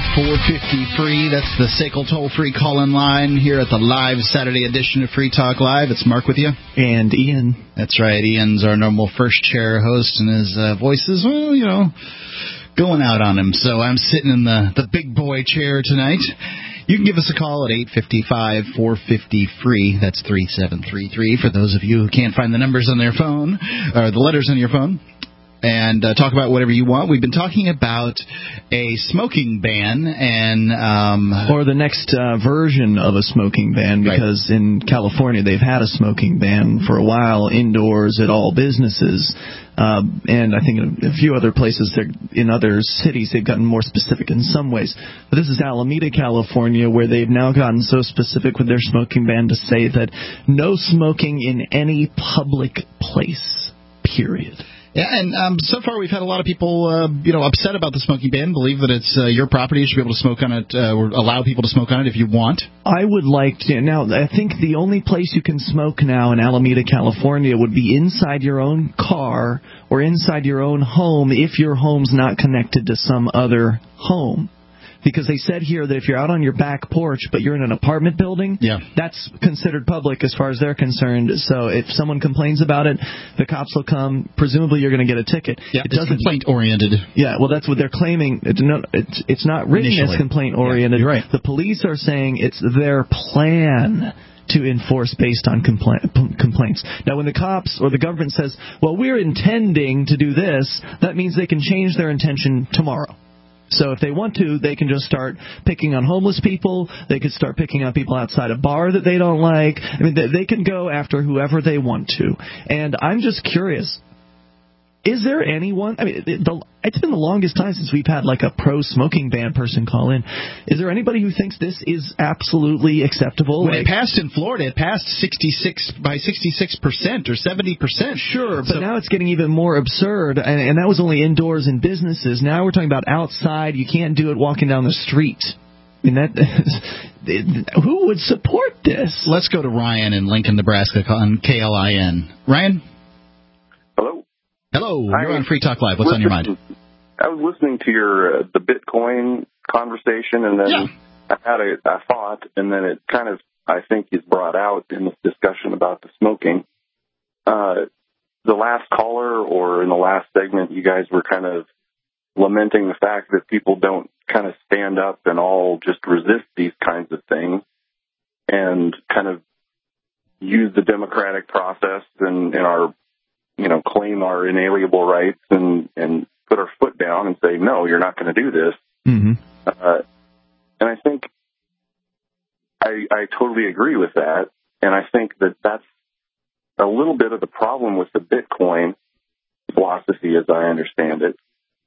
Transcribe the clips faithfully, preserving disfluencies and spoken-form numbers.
four fifty free. That's the S A C L toll-free call-in line here at the live Saturday edition of Free Talk Live. It's Mark with you. And Ian. That's right. Ian's our normal first chair host, and his uh, voice is, well, you know, going out on him. So I'm sitting in the, the big boy chair tonight. You can give us a call at eight five five, four five zero, free. That's three seven three three for those of you who can't find the numbers on their phone, or the letters on your phone. And uh, talk about whatever you want. We've been talking about a smoking ban and um, or the next uh, version of a smoking ban, because right. in California they've had a smoking ban for a while indoors at all businesses. Uh, and I think in a few other places, in other cities, they've gotten more specific in some ways. But this is Alameda, California, where they've now gotten so specific with their smoking ban to say that no smoking in any public place, period. Yeah, and um, so far we've had a lot of people, uh, you know, upset about the smoking ban, believe that it's uh, your property, you should be able to smoke on it, uh, or allow people to smoke on it if you want. I would like to. Now, I think the only place you can smoke now in Alameda, California would be inside your own car or inside your own home if your home's not connected to some other home. Because they said here that if you're out on your back porch, but you're in an apartment building, yeah. that's considered public as far as they're concerned. So if someone complains about it, the cops will come. Presumably you're going to get a ticket. Yeah, it it's complaint-oriented. Yeah, well, that's what they're claiming. It's not, it's, it's not written Initially. as complaint-oriented. Yeah, you're right. The police are saying it's their plan to enforce based on compla- complaints. Now, when the cops or the government says, well, we're intending to do this, that means they can change their intention tomorrow. So if they want to, they can just start picking on homeless people. They could start picking on people outside a bar that they don't like. I mean, they, they can go after whoever they want to. And I'm just curious, is there anyone, I mean, the, it's been the longest time since we've had like a pro-smoking ban person call in. Is there anybody who thinks this is absolutely acceptable? When like, it passed in Florida, it passed sixty-six by sixty-six percent or seventy percent. Sure, but so, now it's getting even more absurd, and, and that was only indoors in businesses. Now we're talking about outside. You can't do it walking down the street. I mean, that, who would support this? Let's go to Ryan in Lincoln, Nebraska on K L I N. Ryan? Hello. Hello, you're I on Free Talk Live. What's on your mind? I was listening to your uh, the Bitcoin conversation, and then yeah. I had a, a thought, and then it kind of, I think, is brought out in this discussion about the smoking. Uh, the last caller, or in the last segment, you guys were kind of lamenting the fact that people don't kind of stand up and all just resist these kinds of things and kind of use the democratic process and, and our you know, claim our inalienable rights and, and put our foot down and say, no, you're not going to do this. Mm-hmm. Uh, and I think I, I totally agree with that. And I think that that's a little bit of the problem with the Bitcoin philosophy, as I understand it.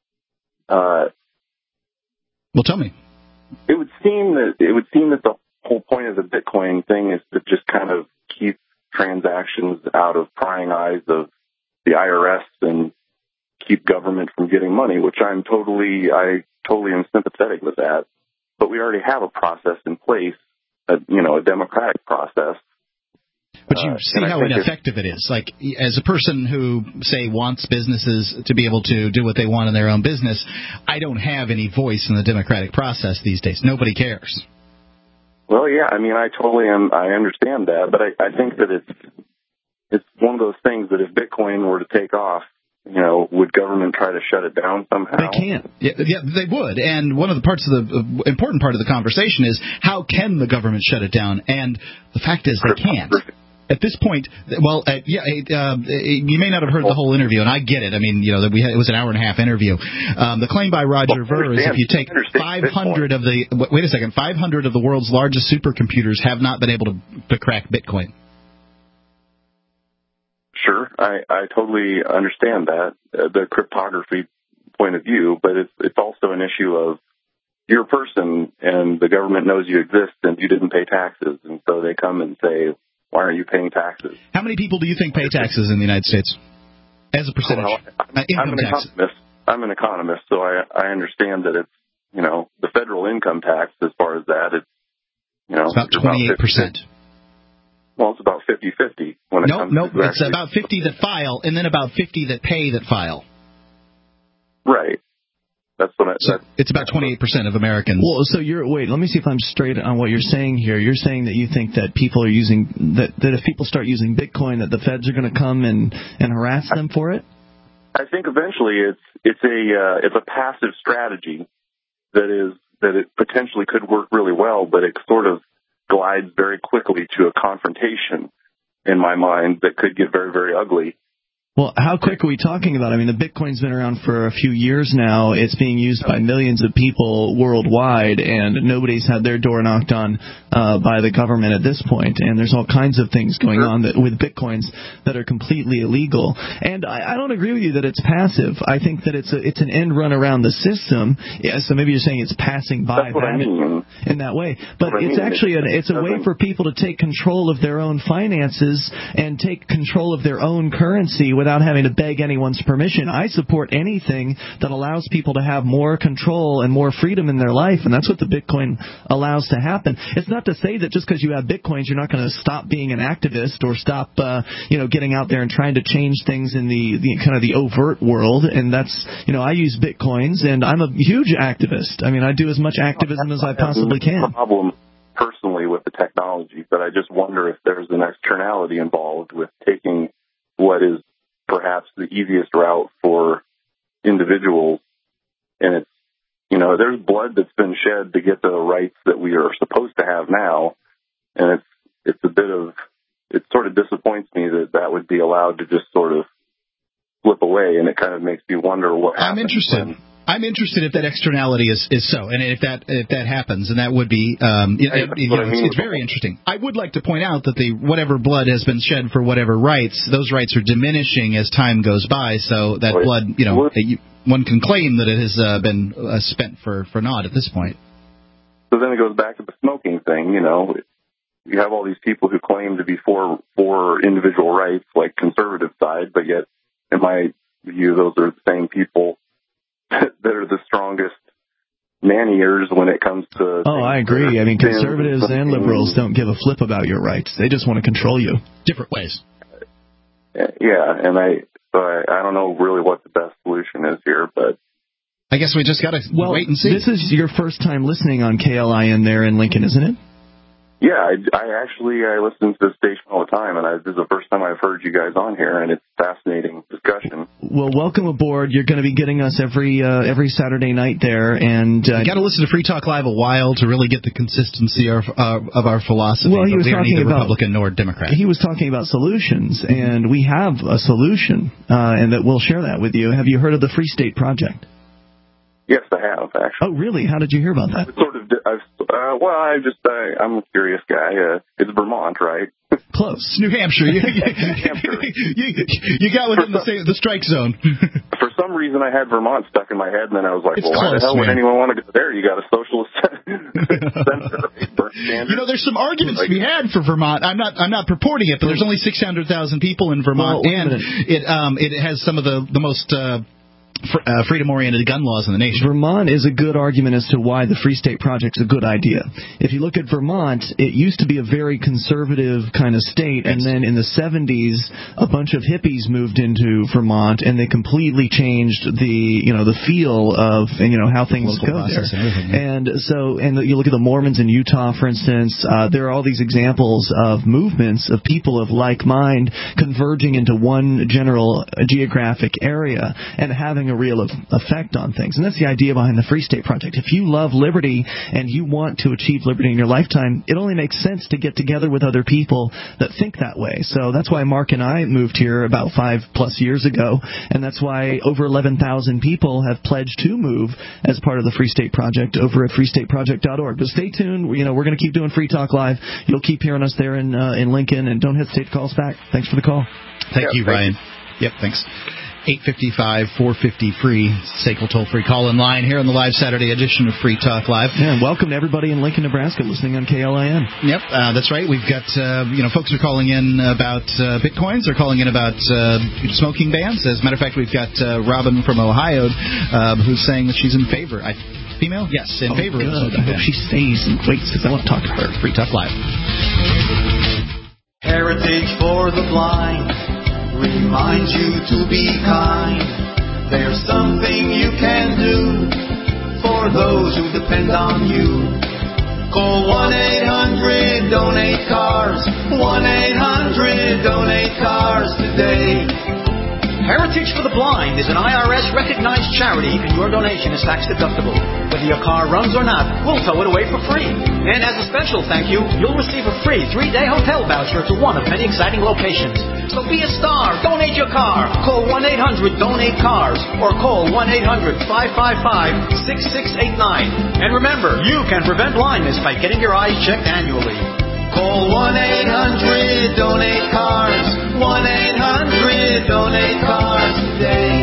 Uh, well, tell me. It would seem that it would seem that the whole point of the Bitcoin thing is to just kind of keep transactions out of prying eyes of the I R S and keep government from getting money, which I'm totally, I totally am sympathetic with that. But we already have a process in place, a, you know, a democratic process. But you uh, see how ineffective it is. Like, as a person who, say, wants businesses to be able to do what they want in their own business, I don't have any voice in the democratic process these days. Nobody cares. Well, yeah, I mean, I totally am, I understand that, but I, I think that it's, it's one of those things that if Bitcoin were to take off, you know, would government try to shut it down somehow? They can't. Yeah, yeah, they would. And one of the parts of the uh, important part of the conversation is how can the government shut it down? And the fact is they can't. At this point, well, uh, yeah, uh, you may not have heard the whole interview, and I get it. I mean, you know, that we had, it was an hour and a half interview. Um, the claim by Roger Ver is if you take five hundred of the wait a second, five hundred of the world's largest supercomputers have not been able to, to crack Bitcoin. Sure, I, I totally understand that, uh, the cryptography point of view, but it's it's also an issue of you're a person and the government knows you exist and you didn't pay taxes, and so they come and say, why aren't you paying taxes? How many people do you think pay taxes in the United States as a percentage? Well, I'm, uh, income I'm an tax. economist. I'm an economist, so I, I understand that it's, you know, the federal income tax, as far as that, it's, you know, it's about twenty-eight percent. Well, it's about fifty-fifty when it nope, comes nope, to it's about fifty that file, and then about fifty that pay that file. Right. That's what I. So that's, it's about twenty-eight percent of Americans. Well, so you're wait. Let me see if I'm straight on what you're saying here. You're saying that you think that people are using that that if people start using Bitcoin, that the feds are going to come and and harass them for it. I think eventually it's it's a uh, it's a passive strategy that is that it potentially could work really well, but it sort of glides very quickly to a confrontation in my mind that could get very, very ugly. Well, how quick are we talking about? I mean, the Bitcoin's been around for a few years now. It's being used by millions of people worldwide, and nobody's had their door knocked on uh, by the government at this point. And there's all kinds of things going on that, with Bitcoins that are completely illegal. And I, I don't agree with you that it's passive. I think that it's a, it's an end run around the system. Yeah, so maybe you're saying it's passing by That's what that I mean. in that way. But What I it's mean. actually It- a, it's a way for people to take control of their own finances and take control of their own currency without without having to beg anyone's permission. I support anything that allows people to have more control and more freedom in their life, and that's what the Bitcoin allows to happen. It's not to say that just because you have Bitcoins, you're not going to stop being an activist or stop, uh, you know, getting out there and trying to change things in the, the kind of the overt world. And that's, you know, I use Bitcoins, and I'm a huge activist. I mean, I do as much activism as I possibly can. I have no problem personally with the technology, but I just wonder if there's an externality involved with taking what is perhaps the easiest route for individuals. And it's, you know, there's blood that's been shed to get the rights that we are supposed to have now. And it's, it's a bit of, it sort of disappoints me that that would be allowed to just sort of slip away. And it kind of makes me wonder what happens. I'm interested. When, I'm interested if that externality is, is so, and if that if that happens, and that would be, um, you, Right, you what know, I mean it's, it's very interesting. I would like to point out that the whatever blood has been shed for whatever rights, those rights are diminishing as time goes by. So that Right. blood, you know, you, one can claim that it has uh, been uh, spent for for naught at this point. So then it goes back to the smoking thing. You know, you have all these people who claim to be for for individual rights, like conservative side, but yet, in my view, those are the same people that are the strongest man-eaters when it comes to... Oh, I agree. I mean, conservatives and liberals don't give a flip about your rights. They just want to control you. Different ways. Yeah, and I, so I, I don't know really what the best solution is here, but... I guess we just got to well, wait and see. This is your first time listening on K L I N there in Lincoln, isn't it? Yeah, I, I actually I listen to the station all the time, and I, this is the first time I've heard you guys on here, and it's a fascinating discussion. Well, welcome aboard. You're going to be getting us every uh, every Saturday night there, and uh, you got to listen to Free Talk Live a while to really get the consistency of, uh, of our philosophy. Well, he was we are talking neither about Republican nor Democrat. He was talking about solutions, and we have a solution, uh, and that we'll share that with you. Have you heard of the Free State Project? Yes, I have, actually. Oh, really? How did you hear about that? It's sort of, I've, uh, well, I just, uh, I'm a curious guy. Uh, it's Vermont, right? Close. New Hampshire. You, you, New Hampshire. you, you got within the, the strike zone. For some reason, I had Vermont stuck in my head, and then I was like, it's well, close, why the hell man. would anyone want to go there? You got a socialist center. You know, there's some arguments to be had for Vermont. I'm not, I'm not purporting it, but there's only six hundred thousand people in Vermont, well, and it, um, it has some of the the most. Uh, Fr- uh, freedom-oriented gun laws in the nation. Vermont is a good argument as to why the Free State Project's a good idea. If you look at Vermont, it used to be a very conservative kind of state, and then in the seventies, a bunch of hippies moved into Vermont, and they completely changed the, you know, the feel of, you know, how things Local go there. process and everything, yeah. And so, and you look at the Mormons in Utah, for instance, uh, there are all these examples of movements of people of like mind converging into one general geographic area and having a real effect on things. And that's the idea behind the Free State Project. If you love liberty and you want to achieve liberty in your lifetime, it only makes sense to get together with other people that think that way. So that's why Mark and I moved here about five plus years ago, and that's why over eleven thousand people have pledged to move as part of the Free State Project over at free state project dot org. But stay tuned. You know, we're going to keep doing Free Talk Live. You'll keep hearing us there in uh, in Lincoln, and don't hesitate to call us back. Thanks for the call. Thank yeah, you, thank Ryan. You. Yep, thanks. eight five five, four five zero, free, S A C L toll-free call-in line here on the live Saturday edition of Free Talk Live. Yeah, and welcome to everybody in Lincoln, Nebraska listening on K L I N. Yep, uh, that's right. We've got, uh, you know, folks are calling in about uh, Bitcoins. They're calling in about uh, smoking bans. As a matter of fact, we've got uh, Robin from Ohio uh, who's saying that she's in favor. I, female? Yes, in Oh, favor good. of smoking I hope bans. she stays and waits because I want to talk to her. Free Talk Live. Heritage for the blind reminds you to be kind. There's something you can do for those who depend on you. Call one eight hundred donate cars, one eight hundred donate cars today. Heritage for the Blind is an I R S-recognized charity, and your donation is tax-deductible. Whether your car runs or not, we'll tow it away for free. And as a special thank you, you'll receive a free three-day hotel voucher to one of many exciting locations. So be a star. Donate your car. Call one eight hundred donate cars or call one eight hundred five five five six six eight nine. And remember, you can prevent blindness by getting your eyes checked annually. Call one eight hundred donate cars, one eight hundred donate cars today.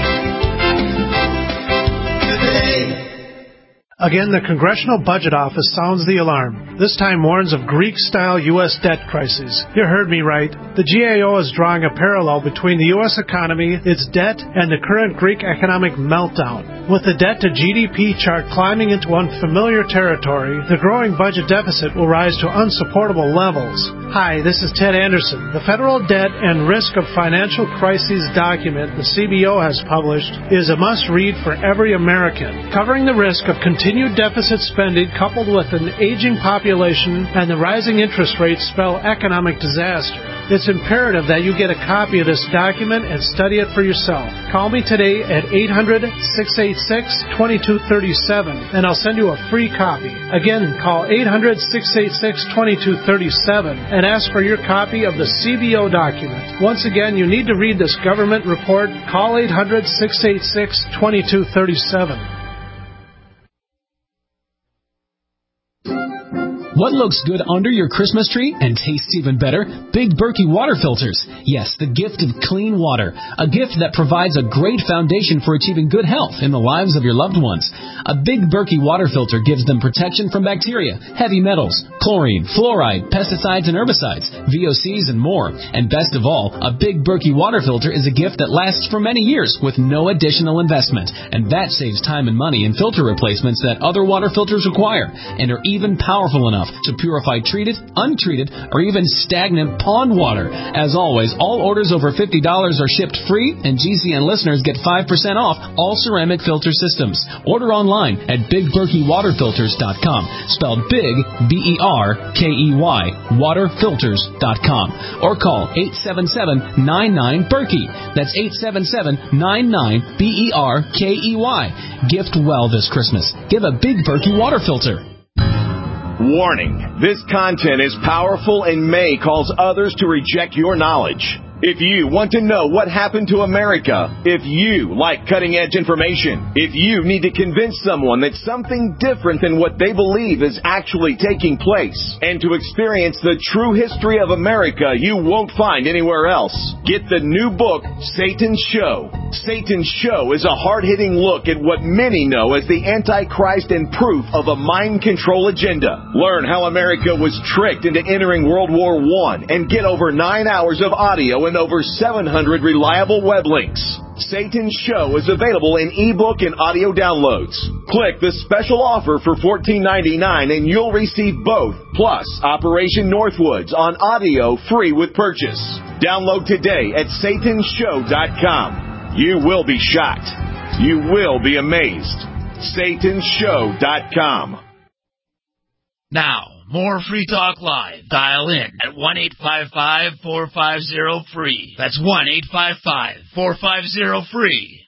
Today. Again, the Congressional Budget Office sounds the alarm. This time warns of Greek-style U S debt crisis. You heard me right. The G A O is drawing a parallel between the U S economy, its debt, and the current Greek economic meltdown. With the debt-to-G D P chart climbing into unfamiliar territory, the growing budget deficit will rise to unsupportable levels. Hi, this is Ted Anderson. The Federal Debt and Risk of Financial Crises document the C B O has published is a must-read for every American, covering the risk of continued Continued deficit spending coupled with an aging population and the rising interest rates spell economic disaster. It's imperative that you get a copy of this document and study it for yourself. Call me today at eight hundred six eight six two two three seven and I'll send you a free copy. Again, call eight hundred six eight six two two three seven and ask for your copy of the C B O document. Once again, you need to read this government report. Call eight hundred six eight six two two three seven. What looks good under your Christmas tree and tastes even better? Big Berkey water filters. Yes, the gift of clean water. A gift that provides a great foundation for achieving good health in the lives of your loved ones. A Big Berkey water filter gives them protection from bacteria, heavy metals, chlorine, fluoride, pesticides and herbicides, V O Cs and more. And best of all, a Big Berkey water filter is a gift that lasts for many years with no additional investment. And that saves time and money in filter replacements that other water filters require and are even powerful enough to purify treated, untreated, or even stagnant pond water. As always, all orders over fifty dollars are shipped free, and G C N listeners get five percent off all ceramic filter systems. Order online at big berkey water filters dot com, spelled big, B E R K E Y, water filters dot com, or call eight seven seven nine nine Berkey. That's eight seven seven nine nine B E R K E Y. Gift well this Christmas. Give a Big Berkey water filter. Warning, this content is powerful and may cause others to reject your knowledge. If you want to know what happened to America, if you like cutting-edge information, if you need to convince someone that something different than what they believe is actually taking place, and to experience the true history of America you won't find anywhere else, get the new book, Satan's Show. Satan's Show is a hard-hitting look at what many know as the Antichrist and proof of a mind control agenda. Learn how America was tricked into entering World War One and get over nine hours of audio and over seven hundred reliable web links. Satan's Show is available in ebook and audio downloads. Click the special offer for fourteen ninety-nine and you'll receive both, plus Operation Northwoods on audio free with purchase. Download today at satan show dot com. You will be shocked. You will be amazed. satan show dot com. Now, more Free Talk Live. Dial in at one eight five five four five zero free. That's one eight five five four five zero free.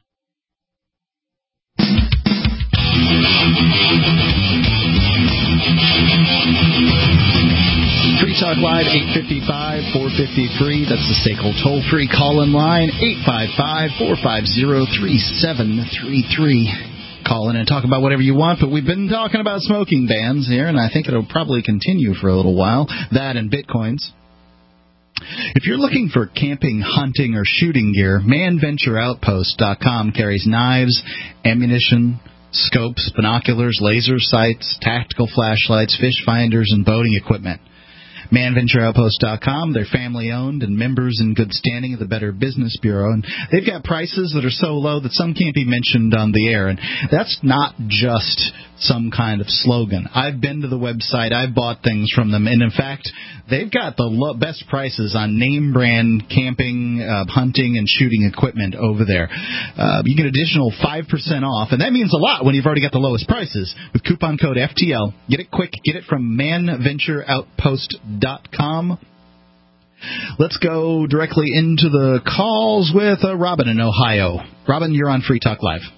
Free Talk Live, eight five five four five zero free. That's the S A C L toll-free call-in line, eight five five four five zero three seven three three. Call in and talk about whatever you want, but we've been talking about smoking bans here, and I think it'll probably continue for a little while. That and bitcoins. If you're looking for camping, hunting, or shooting gear, man venture outpost dot com carries knives, ammunition, scopes, binoculars, laser sights, tactical flashlights, fish finders, and boating equipment. man venture outpost dot com. They're family-owned and members in good standing of the Better Business Bureau. And they've got prices that are so low that some can't be mentioned on the air. And that's not just some kind of slogan. I've been to the website. I've bought things from them. And, in fact, they've got the lo- best prices on name-brand camping, uh, hunting, and shooting equipment over there. Uh, you get an additional five percent off, and that means a lot when you've already got the lowest prices with coupon code F T L. Get it quick. Get it from man venture outpost dot com. Let's go directly into the calls with uh, Robin in Ohio. Robin, you're on Free Talk Live.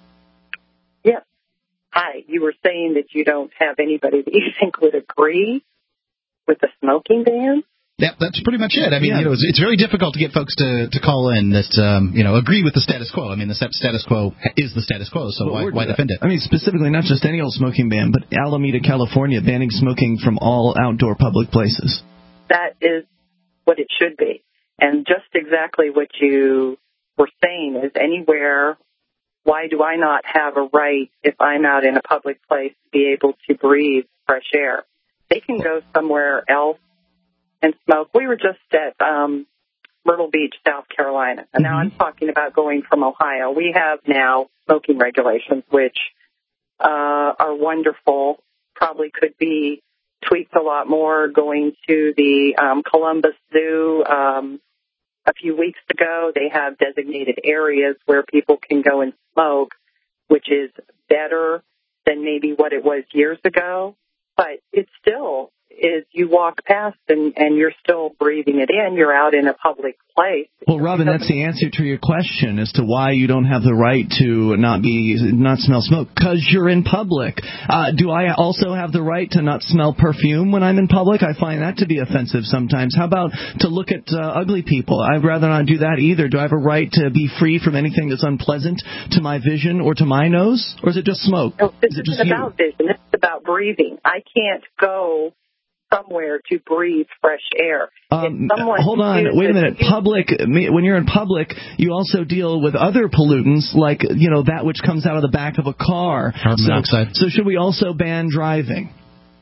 Yes. Hi. You were saying that you don't have anybody that you think would agree with the smoking ban? Yeah, that's pretty much it. I mean, yeah. you know, it's, it's very difficult to get folks to, to call in that, um, you know, agree with the status quo. I mean, the status quo is the status quo, so why, why defend it? I mean, specifically, not just any old smoking ban, but Alameda, California, banning smoking from all outdoor public places. That is what it should be. And just exactly what you were saying is anywhere, why do I not have a right, if I'm out in a public place, to be able to breathe fresh air? They can go somewhere else and smoke. We were just at um, Myrtle Beach, South Carolina, and now I'm talking about going from Ohio. We have now smoking regulations, which uh, are wonderful, probably could be tweaked a lot more. Going to the um, Columbus Zoo um, a few weeks ago, they have designated areas where people can go and smoke, which is better than maybe what it was years ago, but it's still is you walk past and, and you're still breathing it in. You're out in a public place. Well, Robin, that's the answer to your question as to why you don't have the right to not be not smell smoke, because you're in public. Uh, do I also have the right to not smell perfume when I'm in public? I find that to be offensive sometimes. How about to look at uh, ugly people? I'd rather not do that either. Do I have a right to be free from anything that's unpleasant to my vision or to my nose? Or is it just smoke? No, this is it isn't just about you? vision. This is about breathing. I can't go somewhere to breathe fresh air. Um, hold on, wait a minute. Public, when you're in public, you also deal with other pollutants, like you know that which comes out of the back of a car. Carbon so, monoxide. So should we also ban driving?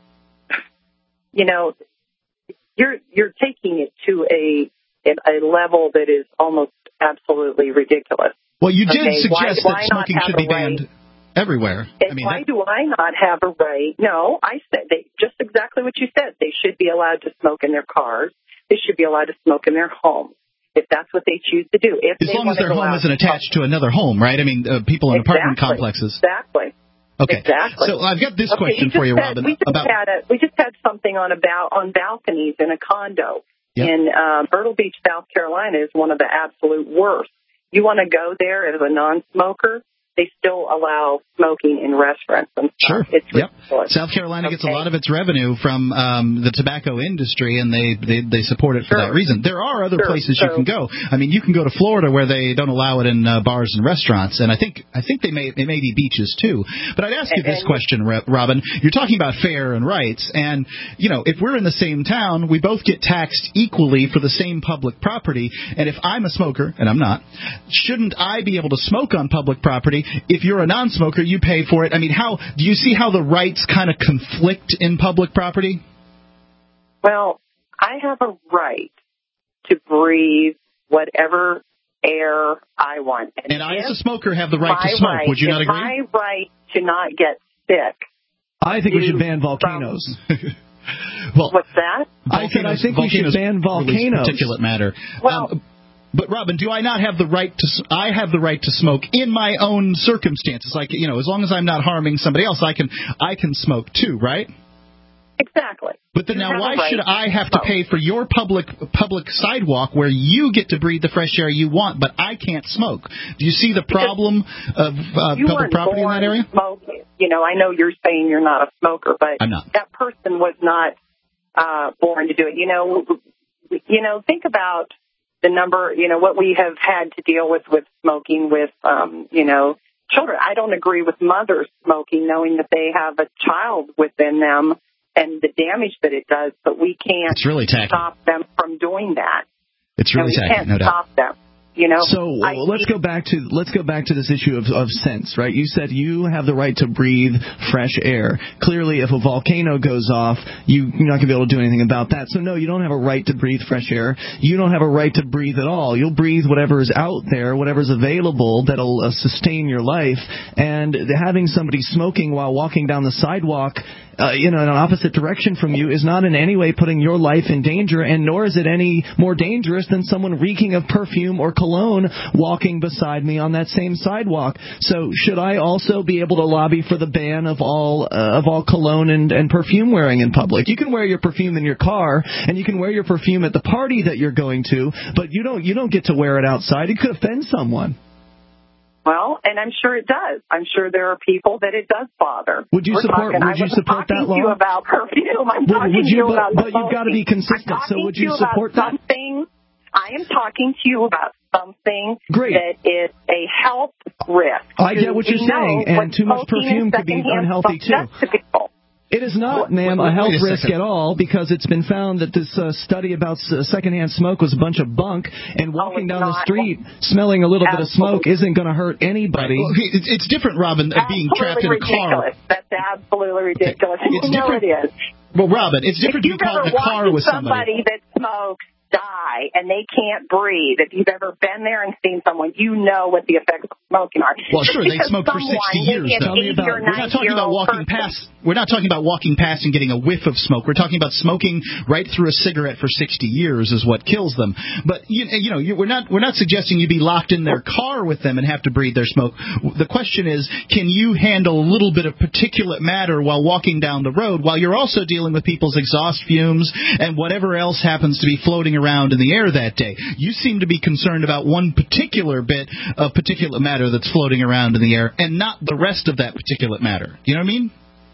You know, you're you're taking it to a a level that is almost absolutely ridiculous. Well, you did okay, suggest why, why that smoking should be banned everywhere. And I mean, why that... do I not have a right? No, I said they just exactly what you said. They should be allowed to smoke in their cars. They should be allowed to smoke in their homes if that's what they choose to do. If as they long as want to their go home out isn't attached to another home, right? I mean, uh, people in exactly. apartment complexes. Exactly. Okay. Exactly. So I've got this okay, question for you, had, Robin. We just about had a, we just had something on about on balconies in a condo yep. in uh, Myrtle Beach, South Carolina. Is one of the absolute worst. You want to go there as a non-smoker? They still allow smoking in restaurants and stuff. Sure. It's yep. ridiculous. South Carolina okay. gets a lot of its revenue from um, the tobacco industry, and they, they, they support it for sure. that reason. There are other sure. places so, you can go. I mean, you can go to Florida where they don't allow it in uh, bars and restaurants, and I think I think they may they may be beaches too. But I'd ask you this and, question, Robin. You're talking about fair and rights, and you know, if we're in the same town, we both get taxed equally for the same public property. And if I'm a smoker, and I'm not, shouldn't I be able to smoke on public property? If you're a non-smoker, you pay for it. I mean, how do you see how the rights kind of conflict in public property? Well, I have a right to breathe whatever air I want. And, and I, as a smoker, have the right to smoke. Right, Would you not agree? My right to not get sick. I think we should ban volcanoes. well, What's that? I said I think we should ban volcanoes. Particulate matter. Well. Um, But, Robin, do I not have the right to – I have the right to smoke in my own circumstances. Like, you know, as long as I'm not harming somebody else, I can I can smoke too, right? Exactly. But then you now why right should I have to to pay for your public public sidewalk where you get to breathe the fresh air you want, but I can't smoke? Do you see the problem of uh, public property in that area? Smoking. You know, I know you're saying you're not a smoker, but I'm not. That person was not uh, born to do it. You know, you know, think about the number, you know, what we have had to deal with with smoking with, um, you know, children. I don't agree with mothers smoking, knowing that they have a child within them and the damage that it does, but we can't it's really tacky. stop them from doing that. It's really and we tacky, can't no doubt. stop them. You know. So well, I, let's go back to let's go back to this issue of, of sense, right? You said you have the right to breathe fresh air. Clearly, if a volcano goes off, you, you're not going to be able to do anything about that. So no, you don't have a right to breathe fresh air. You don't have a right to breathe at all. You'll breathe whatever is out there, whatever's available that'll uh, sustain your life. And having somebody smoking while walking down the sidewalk, Uh, you know, in an opposite direction from you is not in any way putting your life in danger, and nor is it any more dangerous than someone reeking of perfume or cologne walking beside me on that same sidewalk. So should I also be able to lobby for the ban of all uh, of all cologne and, and perfume wearing in public? You can wear your perfume in your car, and you can wear your perfume at the party that you're going to, but you don't you don't get to wear it outside. It could offend someone. Well, and I'm sure it does. I'm sure there are people that it does bother. Would you We're support? Talking, Would you support that law? I'm talking to you about perfume. I'm would, talking would to you but, about But you've got to be consistent. I'm So would you, you support that? Something. I am talking to you about something Great. that is a health risk. I get what you're saying, and too much perfume could be unhealthy too. To It is not, ma'am, a health risk at all, because it's been found that this uh, study about uh, secondhand smoke was a bunch of bunk, and walking oh, down not. the street smelling a little Absolutely. bit of smoke isn't going to hurt anybody. Right. Well, it's, it's different, Robin, uh, being trapped in a ridiculous. car. That's absolutely ridiculous. Okay. It's you know different. it is. Well, Robin, it's different to be caught in a car with somebody somebody. that smokes die and they can't breathe. If you've ever been there and seen someone, you know what the effects of smoking are. Well, sure, they Because smoked for sixty years. Tell me about, we're not talking about walking person. past. We're not talking about walking past and getting a whiff of smoke. We're talking about smoking right through a cigarette for sixty years is what kills them. But you, you know, you, we're not we're not suggesting you be locked in their car with them and have to breathe their smoke. The question is, can you handle a little bit of particulate matter while walking down the road, while you're also dealing with people's exhaust fumes and whatever else happens to be floating around in the air that day? You seem to be concerned about one particular bit of particulate matter that's floating around in the air, and not the rest of that particulate matter. You know what I mean?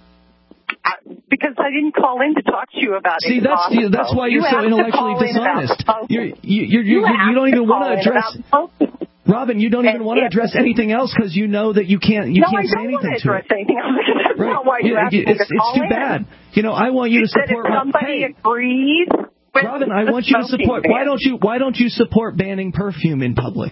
I, because I didn't call in to talk to you about it. See, that's the, that's why you're you so intellectually dishonest. You're, you, you're, you're, you, you don't even want to address. Robin, you don't even want to address anything else because you know that you can't you no, can't I say don't anything want to address it. Anything else. That's right. not why you yeah, asked me it's, to it's call too in. bad. You know, I want you, you to support. Said if somebody hey, agrees. With Robin, I want you to support. Ban. Why don't you Why don't you support banning perfume in public?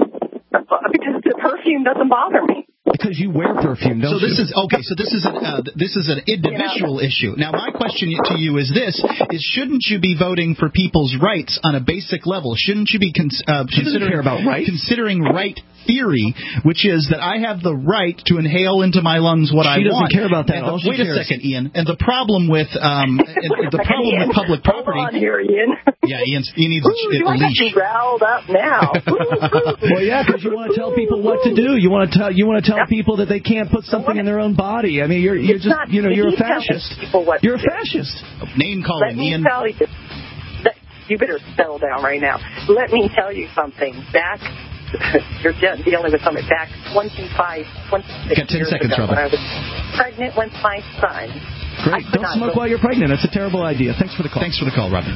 Because the perfume doesn't bother me. Because you wear perfume, don't so this you? is okay. So this is an, uh, this is an individual yeah. issue. Now, my question to you is this: is shouldn't you be voting for people's rights on a basic level? Shouldn't you be cons- uh, considering care about rights? considering right theory, which is that I have the right to inhale into my lungs what she I She doesn't want. care about that. The, All wait she a cares. second, Ian. And the problem with um, the problem Ian, with public property. Hold on here, Ian. Yeah, Ian's, he needs Ooh, a, a you leash. You riled up now. Well, yeah, because you want to tell people what to do. You want to tell you want to tell people that they can't put something in their own body. I mean, you're you're it's just not, you know you're a fascist. You're a do. fascist. Name calling, Let me Ian. tell you. You better settle down right now. Let me tell you something. Back, you're de- dealing with something. Back twenty-five, twenty-six got ten years seconds, ago, Robin. when I was pregnant with my son. Great. Don't smoke while you're pregnant. That's a terrible idea. Thanks for the call. Thanks for the call, Robin.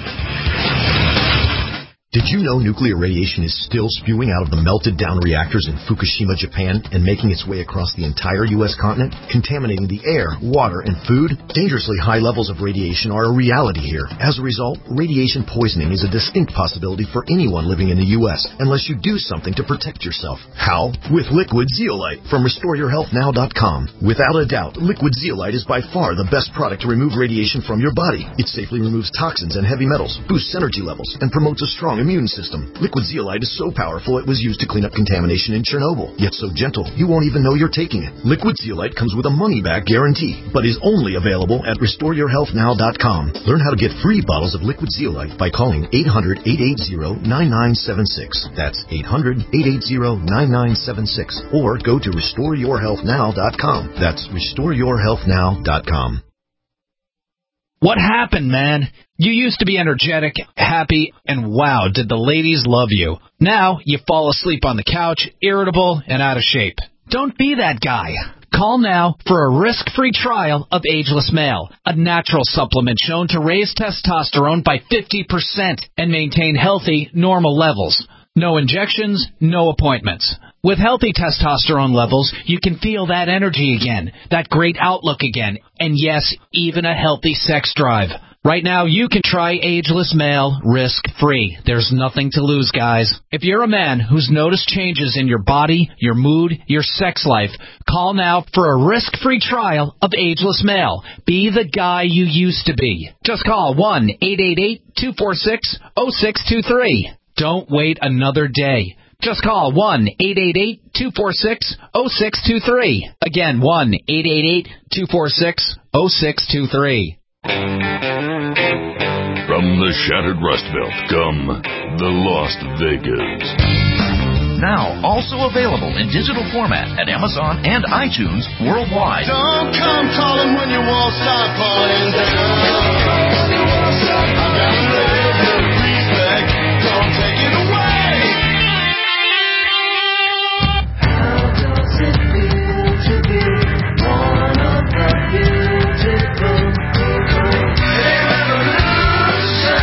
Did you know nuclear radiation is still spewing out of the melted down reactors in Fukushima, Japan, and making its way across the entire U S continent, contaminating the air, water, and food? Dangerously high levels of radiation are a reality here. As a result, radiation poisoning is a distinct possibility for anyone living in the U S, unless you do something to protect yourself. How? With Liquid Zeolite from Restore Your Health Now dot com. Without a doubt, Liquid Zeolite is by far the best product to remove radiation from your body. It safely removes toxins and heavy metals, boosts energy levels, and promotes a strong immune system. Liquid Zeolite is so powerful it was used to clean up contamination in Chernobyl, yet so gentle you won't even know you're taking it. Liquid Zeolite comes with a money-back guarantee, but is only available at Restore Your Health Now dot com. Learn how to get free bottles of Liquid Zeolite by calling eight hundred, eight eight zero, nine nine seven six. That's eight hundred, eight eight zero, nine nine seven six. Or go to Restore Your Health Now dot com. That's Restore Your Health Now dot com. What happened, man? You used to be energetic, happy, and wow, did the ladies love you. Now, you fall asleep on the couch, irritable, and out of shape. Don't be that guy. Call now for a risk-free trial of Ageless Male, a natural supplement shown to raise testosterone by fifty percent and maintain healthy, normal levels. No injections, no appointments. With healthy testosterone levels, you can feel that energy again, that great outlook again, and yes, even a healthy sex drive. Right now, you can try Ageless Male risk-free. There's nothing to lose, guys. If you're a man who's noticed changes in your body, your mood, your sex life, call now for a risk-free trial of Ageless Male. Be the guy you used to be. Just call one eight eight eight, two four six, zero six two three. Don't wait another day. Just call one eight eight eight, two four six, zero six two three. Again, one eight eight eight, two four six, zero six two three. From the shattered Rust Belt come the Lost Vegas. Now also available in digital format at Amazon and iTunes worldwide. Don't come calling when your walls start falling down. I got love, respect, don't take it away. How does it feel to be one of the beautiful people? Hey, revolution,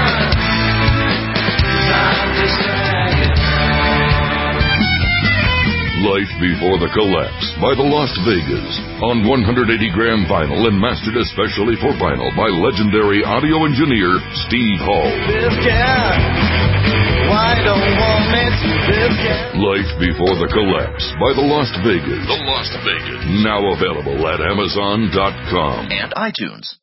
'cause I'm just dragging. Life Before the Collapse by the Lost Vegas on one hundred eighty gram vinyl and mastered especially for vinyl by legendary audio engineer Steve Hall. Why don't want me to live again? Life Before the Collapse by the Lost Vegas. The Lost Vegas. Now available at Amazon dot com and iTunes.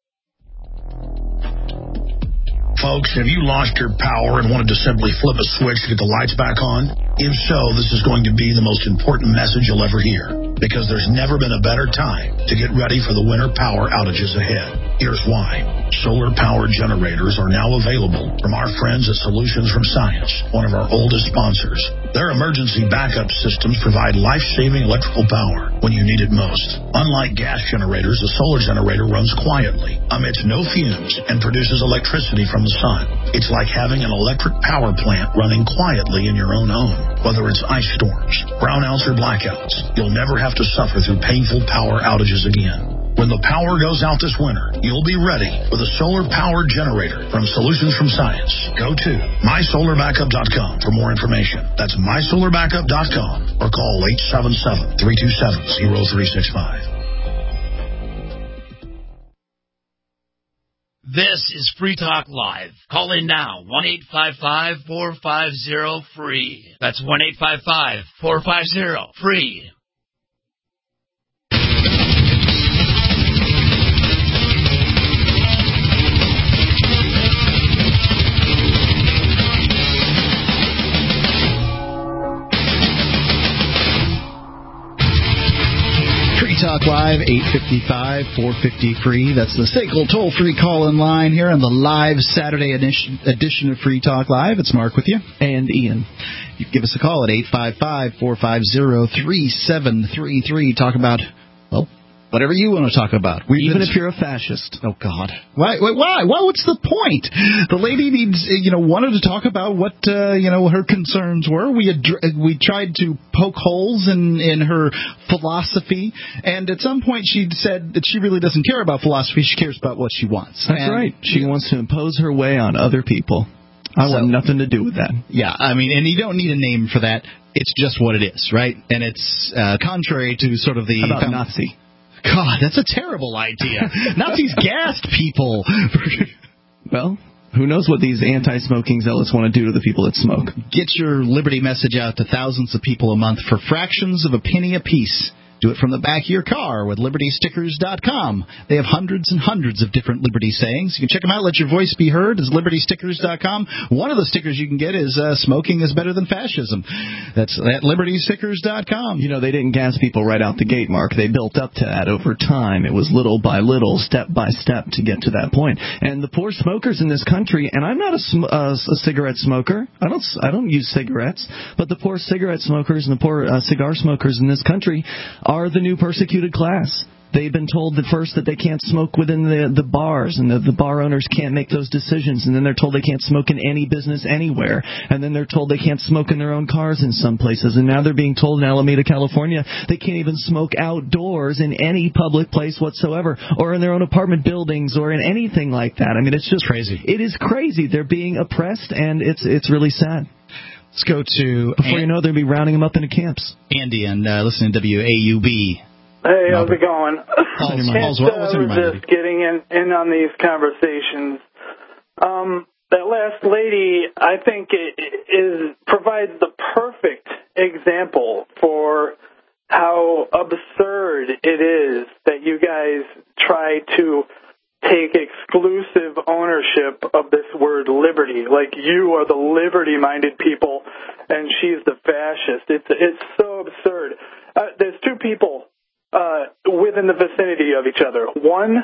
Folks, have you lost your power and wanted to simply flip a switch to get the lights back on? If so, this is going to be the most important message you'll ever hear, because there's never been a better time to get ready for the winter power outages ahead. Here's why. Solar power generators are now available from our friends at Solutions from Science, one of our oldest sponsors. Their emergency backup systems provide life-saving electrical power when you need it most. Unlike gas generators, a solar generator runs quietly, emits no fumes, and produces electricity from the sun. It's like having an electric power plant running quietly in your own home. Whether it's ice storms, brownouts, or blackouts, you'll never have to suffer through painful power outages again. When the power goes out this winter, you'll be ready with a solar-powered generator from Solutions from Science. Go to my solar backup dot com for more information. That's my solar backup dot com or call eight seven seven, three two seven, zero three six five. This is Free Talk Live. Call in now, one eight five five, four five zero, free. That's one eight five five, four five zero, free. Talk Live, eight five five, four five zero, free. That's the S A C L toll-free call-in line here on the live Saturday edition, edition of Free Talk Live. It's Mark with you. And Ian. You can give us a call at eight five five, four five zero, three seven three three. Talk about, well, whatever you want to talk about. We've Even been... if you're a fascist. Oh, God. Why? Why? Why? What's the point? The lady needs, you know, wanted to talk about what, uh, you know, her concerns were. We ad- we tried to poke holes in, in her philosophy, and at some point she said that she really doesn't care about philosophy. She cares about what she wants. That's and, right. She wants to impose her way on other people. I so, want nothing to do with that. Yeah, I mean, and you don't need a name for that. It's just what it is, right? And it's uh, contrary to sort of the... How about found- Nazi? God, that's a terrible idea. Nazis gassed people. Well, who knows what these anti-smoking zealots want to do to the people that smoke. Get your liberty message out to thousands of people a month for fractions of a penny apiece. Do it from the back of your car with Liberty Stickers dot com. They have hundreds and hundreds of different Liberty sayings. You can check them out. Let your voice be heard. It's Liberty Stickers dot com. One of the stickers you can get is uh, smoking is better than fascism. That's at Liberty Stickers dot com. You know, they didn't gas people right out the gate, Mark. They built up to that over time. It was little by little, step by step to get to that point. And the poor smokers in this country, and I'm not a, sm- uh, a cigarette smoker. I don't I don't use cigarettes. But the poor cigarette smokers and the poor uh, cigar smokers in this country are the new persecuted class. They've been told at first that they can't smoke within the, the bars, and the, the bar owners can't make those decisions, and then they're told they can't smoke in any business anywhere, and then they're told they can't smoke in their own cars in some places, and now they're being told in Alameda, California, they can't even smoke outdoors in any public place whatsoever, or in their own apartment buildings, or in anything like that. I mean, it's just crazy. It is crazy. They're being oppressed, and it's it's really sad. Let's go to... Before An- you know, they'll be rounding them up into camps. Andy and uh, listening to W A U B. Hey, how's it going? Paul's, Can't Paul's, what was uh, in your mind? resist getting in, in on these conversations. Um, that last lady, I think, it, is provides the perfect example for how absurd it is that you guys try to take exclusive ownership of this word liberty. Like you are the liberty-minded people, and she's the fascist. It's it's so absurd. Uh, there's two people uh, within the vicinity of each other. One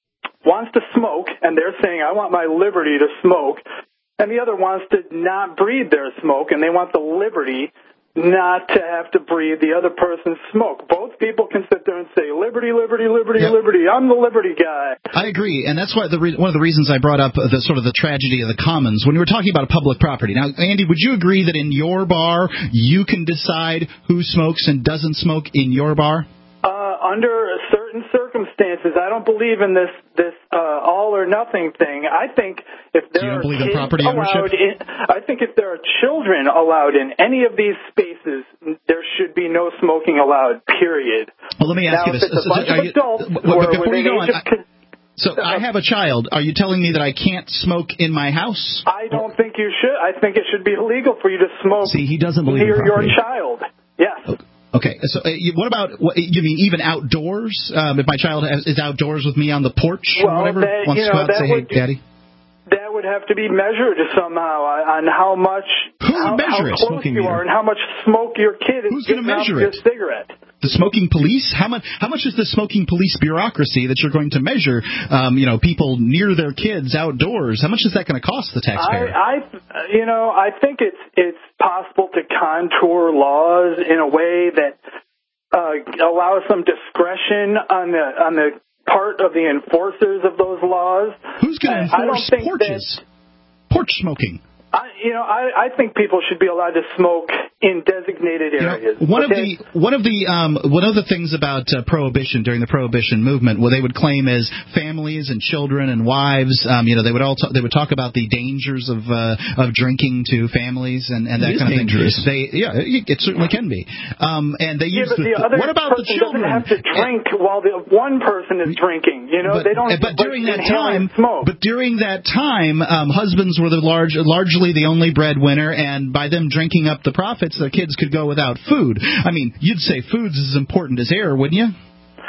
wants to smoke, and they're saying, I want my liberty to smoke. And the other wants to not breathe their smoke, and they want the liberty not to have to breathe the other person's smoke. Both people can sit there and say, liberty, liberty, liberty, yep. liberty. I'm the liberty guy. I agree, and that's why the re- one of the reasons I brought up the sort of the tragedy of the commons when we were talking about public property. Now, Andy, would you agree that in your bar you can decide who smokes and doesn't smoke in your bar? Uh, under certain circumstances, I don't believe in this this uh, all or nothing thing. I think if there you don't are believe in kids property allowed ownership? in, I think if there are children allowed in any of these spaces, there should be no smoking allowed. Period. Well, let me ask now, you if this: it's a bunch so, of you, adults but who are before within you go on. age of I, so I have a child. Are you telling me that I can't smoke in my house? I don't think you should. I think it should be illegal for you to smoke. See, he doesn't believe near in your property. child. Yes. Okay. Okay, so uh, you, what about, what, you mean even outdoors? Um, if my child has, is outdoors with me on the porch well, or whatever, that, wants you to know, go out and say, would, hey, Daddy? That would have to be measured somehow on how much, Who how, would measure how it? close Smoking you meter. are and how much smoke your kid is Who's going to measure your it? cigarette. The smoking police? How much? How much is the smoking police bureaucracy that you're going to measure? Um, you know, people near their kids outdoors. How much is that going to cost the taxpayer? I, I, you know, I think it's it's possible to contour laws in a way that uh, allows some discretion on the on the part of the enforcers of those laws. Who's going to enforce I don't think porches? That, Porch smoking. I, you know, I, I think people should be allowed to smoke in designated areas. You know, one okay? of the one of the um, one of the things about uh, prohibition during the prohibition movement, what they would claim is families and children and wives. Um, you know, they would all t- they would talk about the dangers of uh, of drinking to families and, and that it kind of dangerous. thing. They, yeah, it, it certainly can be. Um, and they yeah, use but the, the other what about the person children? doesn't have to drink while the one person is drinking. You know, But, they don't. but during that time, smoke. but during that time, um, husbands were the large, largely the only breadwinner, and by them drinking up the profits, their kids could go without food. I mean, you'd say food's as important as air, wouldn't you?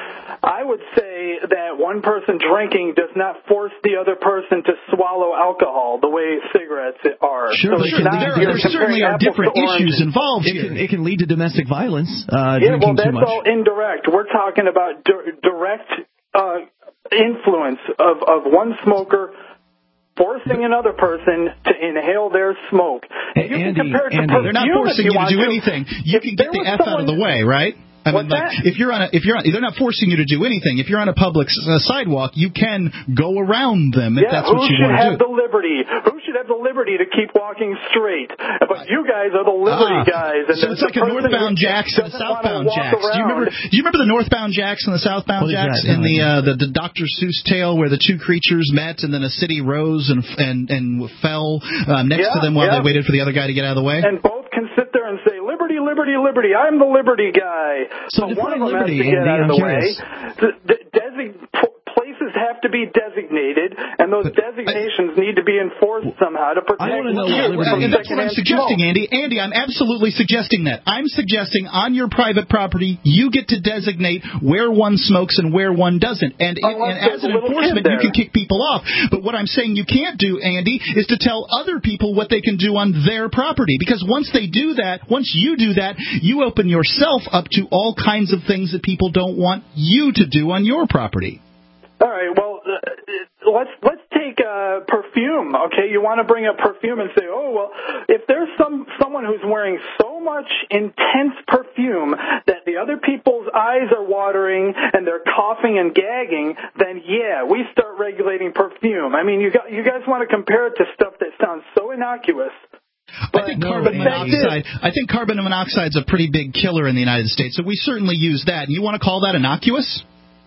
I would say that one person drinking does not force the other person to swallow alcohol the way cigarettes are. Sure, so but it's not, there, you're there comparing certainly are apples different to issues oranges. involved it here. Can, it can lead to domestic violence, uh, yeah, well, drinking that's too much. all indirect. We're talking about di- direct uh, influence of, of one smoker forcing another person to inhale their smoke. Hey, you Andy, can compare it to Andy. perfume They're not forcing if you, you to do want anything. You If can there get the was F someone, out of the way, right? I What's mean, like, that? if you're on a, if you're on, they're not forcing you to do anything. If you're on a public uh, sidewalk, you can go around them if yeah, that's what you want want to do. Who should have do. the liberty? Who should have the liberty to keep walking straight? But you guys are the liberty Ah, guys. And so it's like a northbound Jacks and a southbound Jacks. Do you remember? Do you remember the northbound Jacks and the southbound What is Jacks that? in No, the, uh, the the Doctor Seuss tale where the two creatures met and then a city rose and and and fell um, next Yeah, to them while yeah. they waited for the other guy to get out of the way? And both can sit there and say, liberty, liberty, liberty, I'm the liberty guy. So but one of them liberty, has to get Andy, out of I'm the curious. way. The, the desi- p- places have to be designated, and those But designations I, need to be enforced somehow to protect I want to know you. what liberty and that's what I'm suggesting, Andy. Andy, I'm absolutely suggesting that. I'm suggesting on your private property, you get to designate where one smokes and where one doesn't. And, and, and as an enforcement, you can kick people off. But what I'm saying you can't do, Andy, is to tell other people what they can do on their property. Because once they do that, once you do that, you open yourself up to all kinds of things that people don't want you to do on your property. All right, well, uh, let's let's take uh, perfume, okay? You want to bring up perfume and say, oh, well, if there's some someone who's wearing so much intense perfume that the other people's eyes are watering and they're coughing and gagging, then, yeah, we start regulating perfume. I mean, you got, you guys want to compare it to stuff that sounds so innocuous. But I think no, carbon monoxide. I think carbon monoxide is a pretty big killer in the United States, so we certainly use that. And you want to call that innocuous?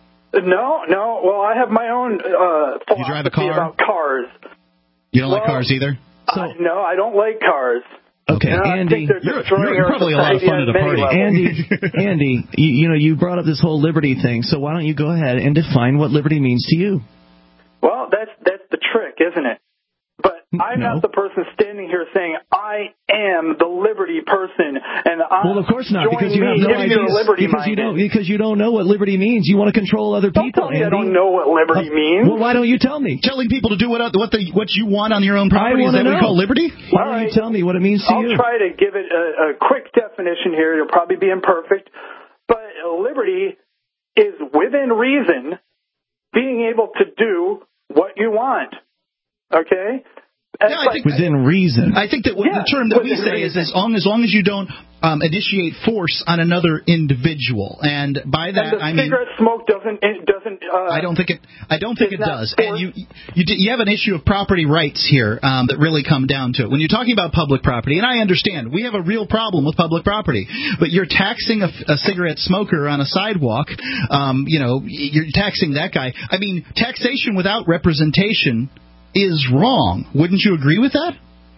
No, no. Well, I have my own uh, philosophy you drive a car? about cars. You don't well, like cars either? So, uh, no, I don't like cars. Okay, No, I Andy, think they're you're, destroying you're our probably a lot of society fun on at a many party. levels. Andy, Andy, you, you know, you brought up this whole liberty thing, so why don't you go ahead and define what liberty means to you? Well, that's that's the trick, isn't it? But I'm No. not the person standing here saying I am the liberty person, and I'm Well, of course not, join because you me have no if idea. you're liberty Because you minded. don't, because you don't know what liberty means. You want to control other Don't people. tell me I Andy. don't know what liberty Uh, means. Well, why don't you tell me? Telling people to do what what the what you want on your own I property is wanna that what you know. call liberty? Why don't you tell me what it means to I'll you? try to give it a, a quick definition here. It'll probably be imperfect, but liberty is within reason being able to do what you want. Okay? Yeah, I think within reason. I think that what Yeah, the term that we within say is reason. as long as long as you don't um, initiate force on another individual, and by that and the I mean cigarette smoke doesn't it doesn't. Uh, I don't think it. I don't think it It's not does. force. And you, you, you have an issue of property rights here um, that really come down to it. When you're talking about public property, and I understand we have a real problem with public property, but you're taxing a, a cigarette smoker on a sidewalk. Um, you know, you're taxing that guy. I mean, taxation without representation is wrong. Wouldn't you agree with that?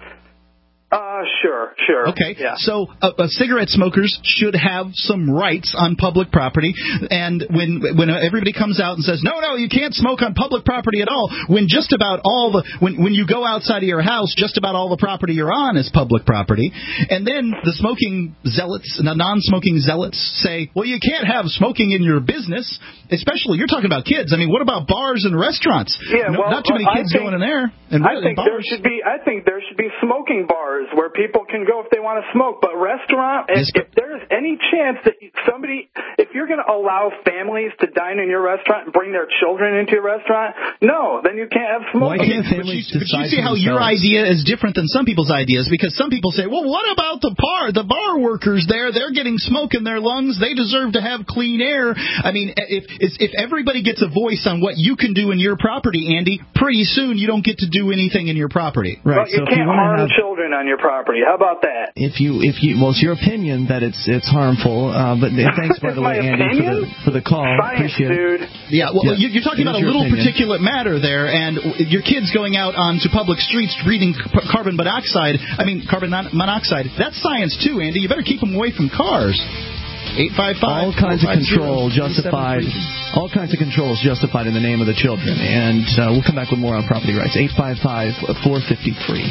Uh, sure, sure. Okay, Yeah. so uh, uh, cigarette smokers should have some rights on public property, and when when everybody comes out and says, no, no, you can't smoke on public property at all, when just about all the, when, when you go outside of your house, just about all the property you're on is public property, and then the smoking zealots, the non-smoking zealots say, well, you can't have smoking in your business, especially, you're talking about kids. I mean, what about bars and restaurants? Yeah, No, well, not too many I kids think- going in there. And, I think and there bars. should be. I think there should be smoking bars where people can go if they want to smoke. But restaurant, if, if there's any chance that somebody, if you're going to allow families to dine in your restaurant and bring their children into your restaurant, no, then you can't have smoking. Why can't But families you, but you decide see for how your themselves? idea is different than some people's ideas, because some people say, well, what about the bar, the bar workers there? They're getting smoke in their lungs. They deserve to have clean air. I mean, if if everybody gets a voice on what you can do in your property, Andy, pretty soon you don't get to do anything in your property. Right. Well, you so if you can't want harm to have, children on your property. How about that? if you, if you, well, it's your opinion that it's it's harmful. Uh, but thanks, by It's the my way, Andy, for the opinion? for the call. Science, Appreciate dude. it. Yeah, well, Yeah. you- you're talking It about is a your little opinion. particulate matter there, and your kids going out onto public streets breathing c- carbon monoxide. I mean, carbon mon- monoxide. That's science too, Andy. You better keep them away from cars. eight five five All kinds of control justified. All kinds of controls justified in the name of the children. And uh, we'll come back with more on property rights. eight five five, four five three.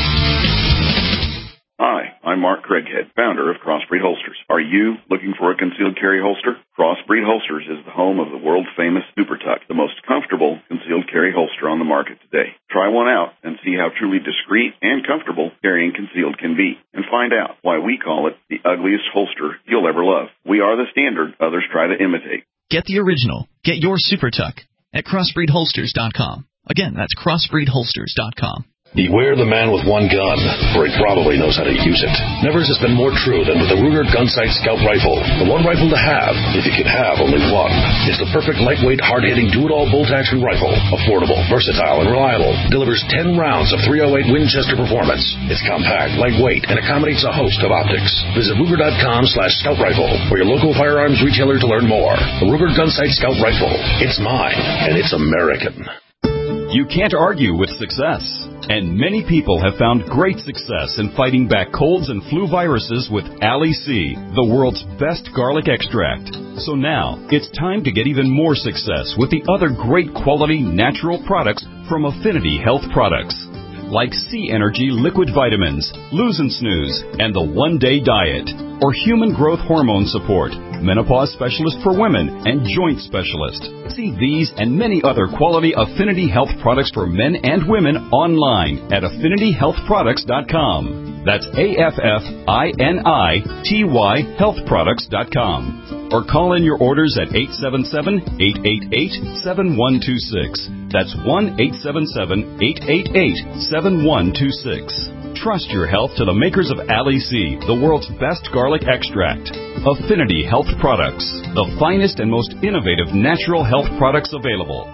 Hi, I'm Mark Craighead, founder of Crossbreed Holsters. Are you looking for a concealed carry holster? Crossbreed Holsters is the home of the world-famous Super Tuck, the most comfortable concealed carry holster on the market today. Try one out and see how truly discreet and comfortable carrying concealed can be, and find out why we call it the ugliest holster you'll ever love. We are the standard others try to imitate. Get the original. Get your Super Tuck at crossbreed holsters dot com. Again, that's crossbreed holsters dot com. Beware the man with one gun, for he probably knows how to use it. Never has this been more true than with the Ruger Gunsight Scout Rifle. The one rifle to have, if you can have only one. It's the perfect lightweight, hard-hitting, do-it-all bolt-action rifle. Affordable, versatile, and reliable. Delivers ten rounds of three oh eight Winchester performance. It's compact, lightweight, and accommodates a host of optics. Visit Ruger.com slash Scout Rifle or your local firearms retailer to learn more. The Ruger Gunsight Scout Rifle. It's mine, and it's American. You can't argue with success. And many people have found great success in fighting back colds and flu viruses with Ali C, the world's best garlic extract. So now, it's time to get even more success with the other great quality natural products from Affinity Health Products, like C Energy Liquid Vitamins, Lose and Snooze, and the One Day Diet, or Human Growth Hormone Support, Menopause Specialist for Women, and Joint Specialist. See these and many other quality Affinity Health products for men and women online at affinity health products dot com. That's A F F I N I T Y health products dot com. Or call in your orders at eight seven seven, eight eight eight, seven one two six. That's one eight seven seven, eight eight eight, seven one two six. Trust your health to the makers of Ali C, the world's best garlic extract. Affinity Health Products, the finest and most innovative natural health products available.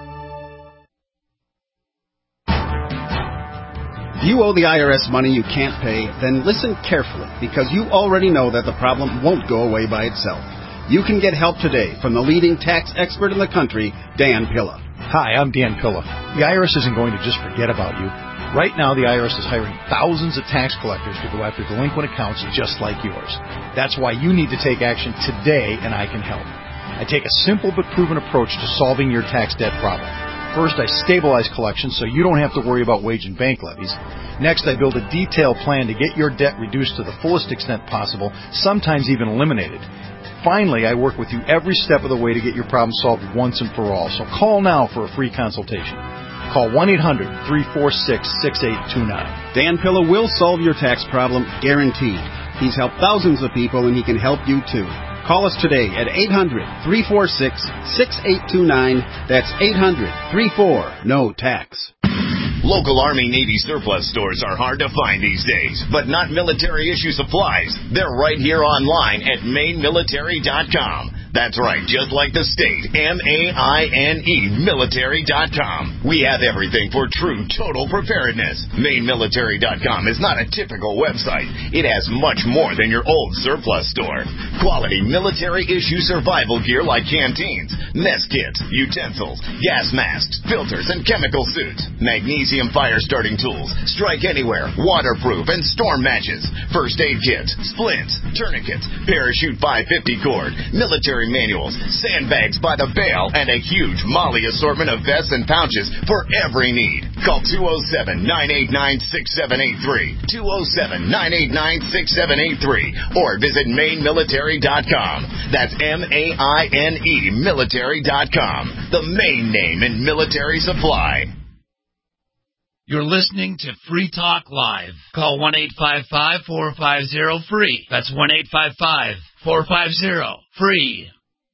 If you owe the I R S money you can't pay, then listen carefully, because you already know that the problem won't go away by itself. You can get help today from the leading tax expert in the country, Dan Pilla. Hi, I'm Dan Pilla. The I R S isn't going to just forget about you. Right now, the I R S is hiring thousands of tax collectors to go after delinquent accounts just like yours. That's why you need to take action today, and I can help. I take a simple but proven approach to solving your tax debt problem. First, I stabilize collections so you don't have to worry about wage and bank levies. Next, I build a detailed plan to get your debt reduced to the fullest extent possible, sometimes even eliminated. Finally, I work with you every step of the way to get your problem solved once and for all. So call now for a free consultation. Call one eight hundred, three four six, six eight two nine. Dan Pilla will solve your tax problem, guaranteed. He's helped thousands of people, and he can help you too. Call us today at eight hundred, three four six, six eight two nine. That's eight hundred, three four, N O tax. Local Army Navy surplus stores are hard to find these days, but not military-issue supplies. They're right here online at maine military dot com. That's right, just like the state, M A I N E, military dot com. We have everything for true total preparedness. maine military dot com is not a typical website. It has much more than your old surplus store. Quality military-issue survival gear like canteens, mess kits, utensils, gas masks, filters, and chemical suits. Magnesium fire-starting tools, strike anywhere, waterproof, and storm matches. First aid kits, splints, tourniquets, parachute five fifty cord, military manuals, sandbags by the bale, and a huge Molly assortment of vests and pouches for every need. Call two oh seven, nine eight nine, six seven eight three, two oh seven, nine eight nine, six seven eight three, or visit maine military dot com. That's M A I N E, military dot com, the main name in military supply. You're listening to Free Talk Live. Call one eight five five, four five zero, free. That's one eight five five, four five zero, free.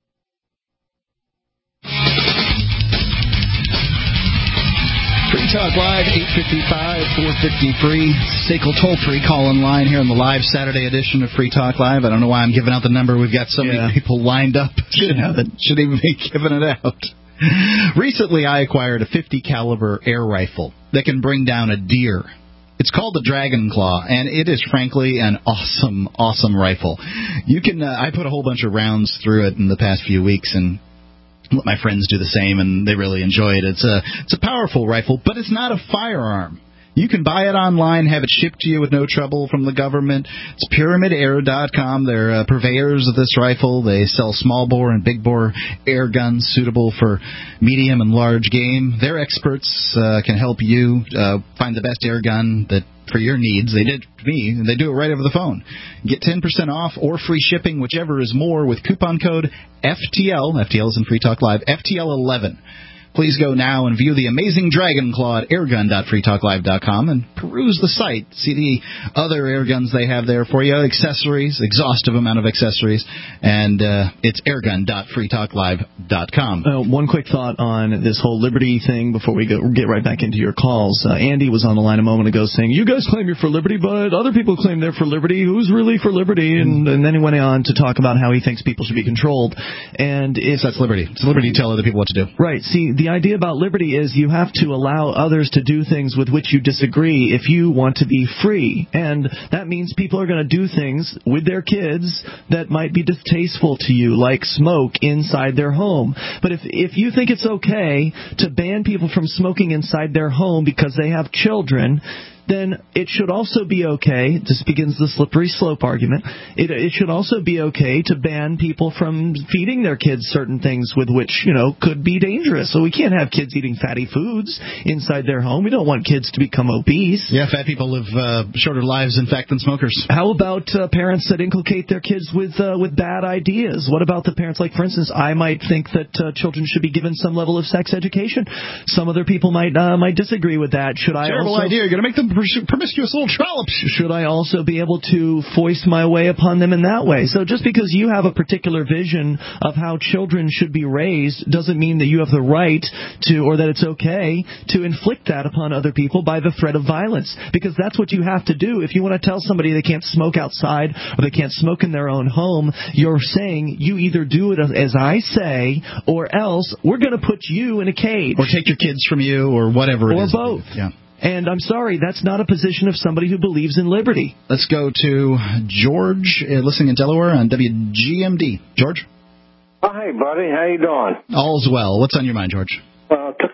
Free Talk Live, eight five five, four five zero, free. S A C L toll-free call-in line here on the live Saturday edition of Free Talk Live. I don't know why I'm giving out the number. We've got so yeah. many people lined up. Shouldn't, shouldn't even be giving it out. Recently, I acquired a fifty caliber air rifle that can bring down a deer. It's called the Dragon Claw, and it is frankly an awesome, awesome rifle. You can. Uh, I put a whole bunch of rounds through it in the past few weeks, and let my friends do the same, and they really enjoy it. It's a it's a powerful rifle, but it's not a firearm. You can buy it online, have it shipped to you with no trouble from the government. It's pyramid air dot com. They're uh, purveyors of this rifle. They sell small bore and big bore air guns suitable for medium and large game. Their experts uh, can help you uh, find the best air gun that for your needs. They did to me, and they do it right over the phone. Get ten percent off or free shipping, whichever is more, with coupon code F T L. F T L is in Free Talk Live. F T L eleven. Please go now and view the amazing Dragon Claw at airgun dot free talk live dot com and peruse the site. See the other air guns they have there for you, accessories, exhaustive amount of accessories, and uh, it's airgun dot free talk live dot com. Uh, one quick thought on this whole liberty thing before we go, get right back into your calls. Uh, Andy was on the line a moment ago saying, you guys claim you're for liberty, but other people claim they're for liberty. Who's really for liberty? And, and then he went on to talk about how he thinks people should be controlled. And if so that's liberty. It's liberty to tell other people what to do. Right. See, the idea about liberty is you have to allow others to do things with which you disagree if you want to be free. And that means people are going to do things with their kids that might be distasteful to you, like smoke inside their home. But if if you think it's okay to ban people from smoking inside their home because they have children, then it should also be okay, this begins the slippery slope argument, it, it should also be okay to ban people from feeding their kids certain things with which, you know, could be dangerous. So we can't have kids eating fatty foods inside their home. We don't want kids to become obese. Yeah, fat people live uh, shorter lives, in fact, than smokers. How about uh, parents that inculcate their kids with uh, with bad ideas? What about the parents, like, for instance, I might think that uh, children should be given some level of sex education. Some other people might uh, might disagree with that. Should I Terrible also... idea. You're going to make them promiscuous little trollops. Should I also be able to foist my way upon them in that way? So just because you have a particular vision of how children should be raised doesn't mean that you have the right to, or that it's okay to inflict that upon other people by the threat of violence. Because that's what you have to do. If you want to tell somebody they can't smoke outside or they can't smoke in their own home, you're saying you either do it as I say or else we're going to put you in a cage. Or take your kids from you or whatever it or is. Or both. Yeah. And I'm sorry, that's not a position of somebody who believes in liberty. Let's go to George, uh, listening in Delaware on W G M D. George? Oh, hey, buddy. How you doing? All's well. What's on your mind, George? Uh, it took me a heck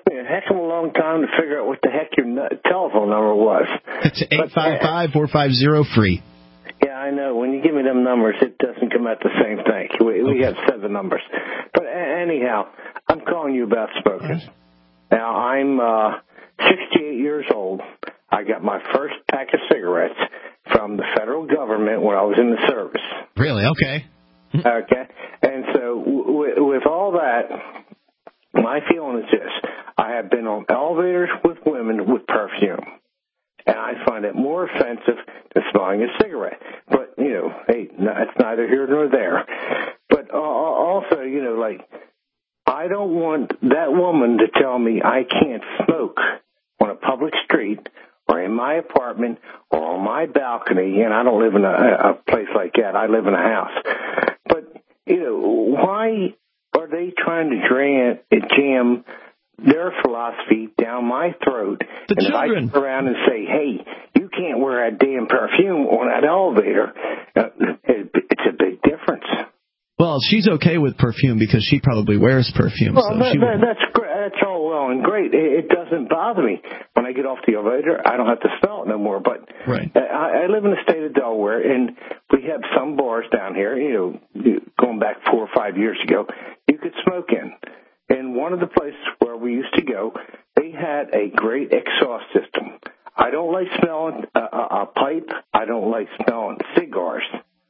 heck of a long time to figure out what the heck your n- telephone number was. It's eight five five, four five zero, free. Yeah, I know. When you give me them numbers, it doesn't come out the same thing. We, we Okay. have seven numbers. But a- anyhow, I'm calling you about smoking. Now, I'm uh, sixty-eight years old. I got my first pack of cigarettes from the federal government when I was in the service. Really? Okay. Okay. And so w- with all that, my feeling is this. I have been on elevators with women with perfume, and I find it more offensive than smelling a cigarette. But, you know, hey, it's neither here nor there. But uh, also, you know, like, I don't want that woman to tell me I can't smoke on a public street or in my apartment or on my balcony, and I don't live in a, a place like that. I live in a house. But, you know, why are they trying to jam, jam their philosophy down my throat? The and children. if I turn around and say, hey, you can't wear that damn perfume on that elevator, uh, it, it's a big difference. Well, she's okay with perfume because she probably wears perfume. Well, so that, she that, that's great. That's all well and great. It, it doesn't bother me. When I get off the elevator, I don't have to smell it no more. But right. I, I live in the state of Delaware, and we have some bars down here, you know, going back four or five years ago, you could smoke in. And one of the places where we used to go, they had a great exhaust system. I don't like smelling a, a, a pipe. I don't like smelling cigars.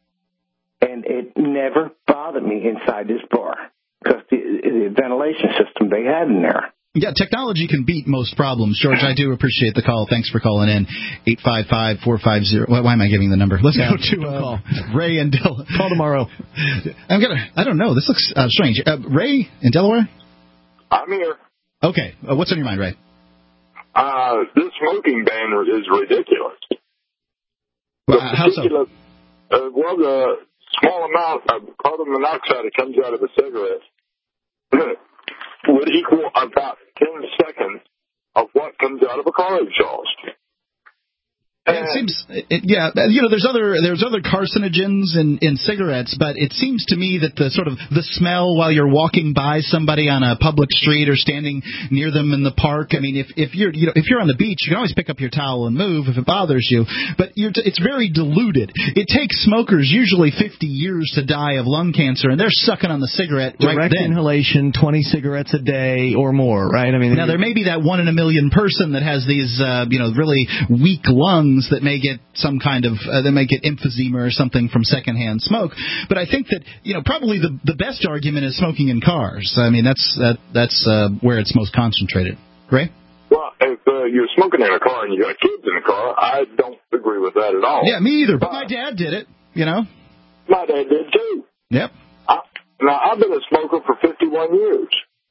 And it never bothered me inside this bar because the, the ventilation system they had in there. Yeah, technology can beat most problems. George, I do appreciate the call. Thanks for calling in. eight five five, four five zero. Why, why am I giving the number? Let's yeah, go to uh, call. Ray in Delaware. Call tomorrow. I'm gonna. I don't know. This looks uh, strange. Uh, Ray in Delaware? I'm here. Okay. Uh, what's on your mind, Ray? Uh, this smoking ban is ridiculous. Well, uh, how so? Uh, well, the small amount of carbon monoxide that comes out of a cigarette would equal about ten seconds of what comes out of a car exhaust. Yeah, it seems, it, yeah, you know, there's other there's other carcinogens in, in cigarettes, but it seems to me that the sort of the smell while you're walking by somebody on a public street or standing near them in the park. I mean, if if you're you know if you're on the beach, you can always pick up your towel and move if it bothers you. But you're, it's very diluted. It takes smokers usually fifty years to die of lung cancer, and they're sucking on the cigarette right Direct then. inhalation, twenty cigarettes a day or more, right? I mean, now there may be that one in a million person that has these uh, you know really weak lungs that may get some kind of uh, they may get emphysema or something from secondhand smoke. But I think that you know probably the the best argument is smoking in cars. I mean that's that that's uh, where it's most concentrated. Ray? Well, if uh, you're smoking in a car and you got kids in the car, I don't agree with that at all. Yeah, me either. But my dad did it. You know. My dad did too. Yep. I, now I've been a smoker for fifty-one years,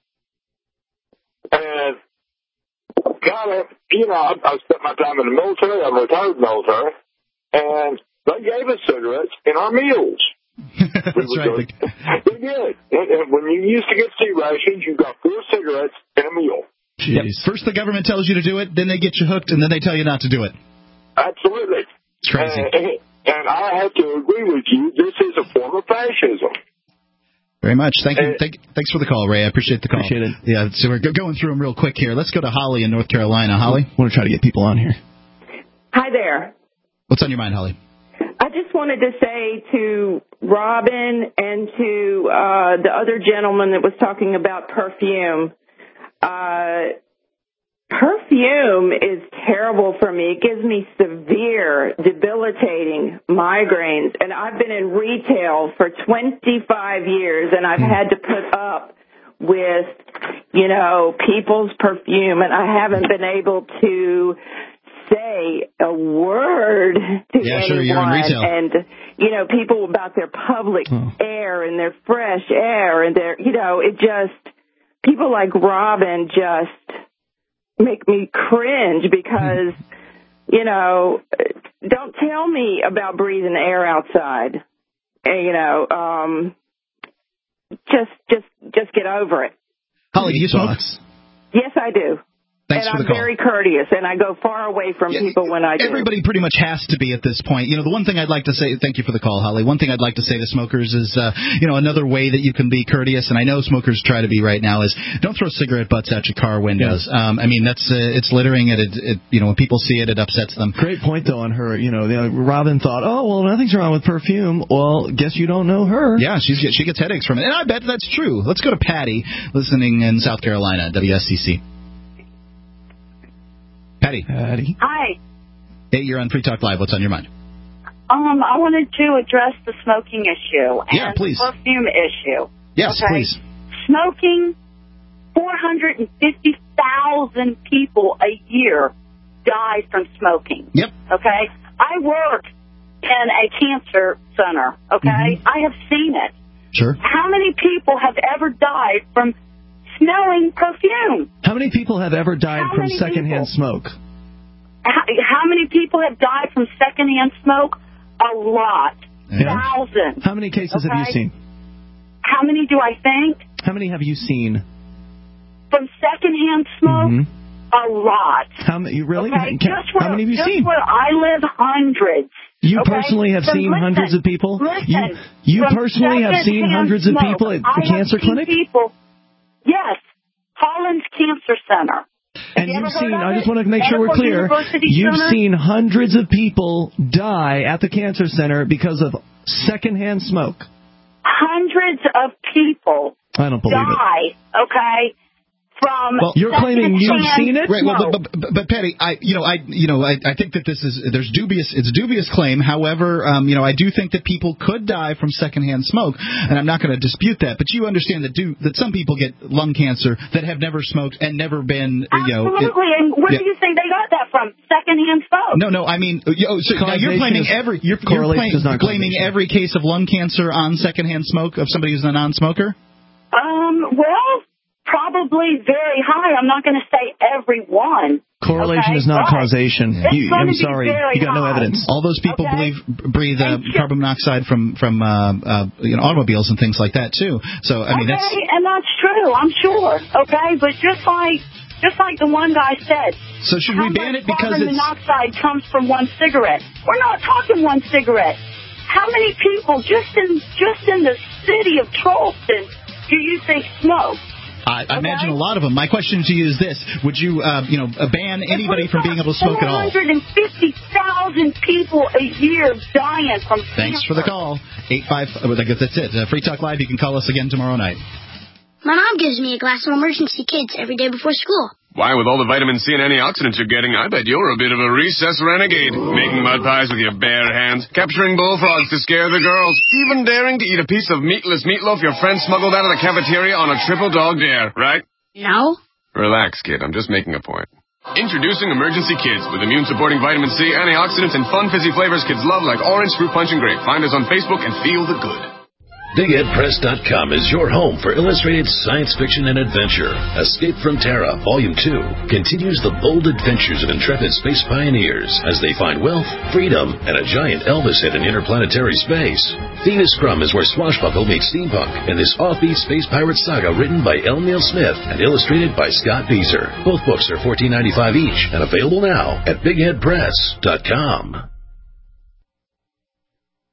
and God, you know, I, I spent my time in the military. I'm retired military, and they gave us cigarettes in our meals. That's right. They did. And, and when you used to get C rations, you got four cigarettes in a meal. Yep. First the government tells you to do it, then they get you hooked, and then they tell you not to do it. Absolutely. It's crazy. And, and I have to agree with you. This is a form of fascism. Very much. Thank you. Thank, thanks for the call, Ray. I appreciate the call. Appreciate it. Yeah, so we're go- going through them real quick here. Let's go to Holly in North Carolina. Holly? I want to try to get people on here. Hi there. What's on your mind, Holly? I just wanted to say to Robin and to uh, the other gentleman that was talking about perfume, uh, perfume is terrible for me. It gives me severe, debilitating migraines. And I've been in retail for twenty-five years, and I've had to put up with, you know, people's perfume, and I haven't been able to say a word to yeah, anyone. Sure, you're in retail. And, you know, people about their public oh. air and their fresh air and their, you know, it just, people like Robin just make me cringe because, you know, don't tell me about breathing air outside. And, you know, um, just, just, just get over it. Holly, do you smoke? Yes, I do. Thanks and for the I'm call. very courteous, and I go far away from Yeah, people when I do. Everybody pretty much has to be at this point. You know, the one thing I'd like to say, thank you for the call, Holly. One thing I'd like to say to smokers is, uh, you know, another way that you can be courteous, and I know smokers try to be right now, is don't throw cigarette butts out your car windows. Yeah. Um, I mean, that's uh, it's littering. It, it, it, you know, when people see it, it upsets them. Great point, though, on her. You know, Robin thought, oh, well, nothing's wrong with perfume. Well, guess you don't know her. Yeah, she's she gets headaches from it, and I bet that's true. Let's go to Patty, listening in South Carolina, W S C C. Patty. Patty. Hi. Hey, you're on Free Talk Live. What's on your mind? Um, I wanted to address the smoking issue and yeah, please. the perfume issue. Yes, okay? please. Smoking, four hundred fifty thousand people a year die from smoking. Yep. Okay? I work in a cancer center. Okay? Mm-hmm. I have seen it. Sure. How many people have ever died from smelling perfume? How many people have ever died How from secondhand people? smoke? How, how many people have died from secondhand smoke? A lot. Yeah. Thousands. How many cases okay? have you seen? How many do I think? How many have you seen? From secondhand smoke? Mm-hmm. A lot. How many? You really? Okay? Can, just where, how many have you just seen? Where I live, hundreds. You okay? personally have so seen listen, hundreds of people? Listen, you you personally have seen hundreds smoke, of people at the I cancer have seen clinic? People, yes. Holland's Cancer Center. And you you've ever seen, heard of I it? just want to make sure we're Medical clear, University you've Center? seen hundreds of people die at the cancer center because of secondhand smoke. Hundreds of people I don't believe die, it. okay, from well, you're claiming you've seen it? Right, well, but, but, but Patty, I, you know, I, you know, I, I think that this is there's dubious. It's a dubious claim. However, um, you know, I do think that people could die from secondhand smoke, and I'm not going to dispute that. But you understand that do that some people get lung cancer that have never smoked and never been, Absolutely. you know. Absolutely, and where yeah. do you think they got that from? Secondhand smoke. No, no, I mean, you know, so now you're claiming every you're, you're claim, claiming every case of lung cancer on secondhand smoke of somebody who's a non-smoker. Um. Well. Probably very high. I'm not going to say every one. Correlation okay? is not but causation. You, I'm sorry. You got no evidence. All those people okay? believe breathe uh, carbon monoxide from from uh, uh, you know, automobiles and things like that too. So I mean, okay, that's and that's true. I'm sure. Okay, but just like just like the one guy said. So should we ban it because carbon it's monoxide comes from one cigarette? We're not talking one cigarette. How many people just in just in the city of Charleston do you think smoke? I, I okay. imagine a lot of them. My question to you is this: would you, uh, you know, ban anybody from being able to smoke at all? four hundred fifty thousand people a year dying from cancer. Thanks for the call. Eight five. I guess that's it. Uh, Free Talk Live. You can call us again tomorrow night. My mom gives me a glass of Emergency Kids every day before school. Why, with all the vitamin C and antioxidants you're getting, I bet you're a bit of a recess renegade. Making mud pies with your bare hands, capturing bullfrogs to scare the girls, even daring to eat a piece of meatless meatloaf your friend smuggled out of the cafeteria on a triple dog dare, right? No. Relax, kid. I'm just making a point. Introducing Emergency Kids with immune-supporting vitamin C, antioxidants, and fun fizzy flavors kids love like orange, fruit punch, and grape. Find us on Facebook and feel the good. Big Ed Press dot com is your home for illustrated science fiction and adventure. Escape from Terra, Volume two, continues the bold adventures of intrepid space pioneers as they find wealth, freedom, and a giant Elvis hit in interplanetary space. Venus Scrum is where swashbuckle meets steampunk in this offbeat space pirate saga written by L. Neil Smith and illustrated by Scott Beezer. Both books are fourteen ninety-five each and available now at Big Ed Press dot com.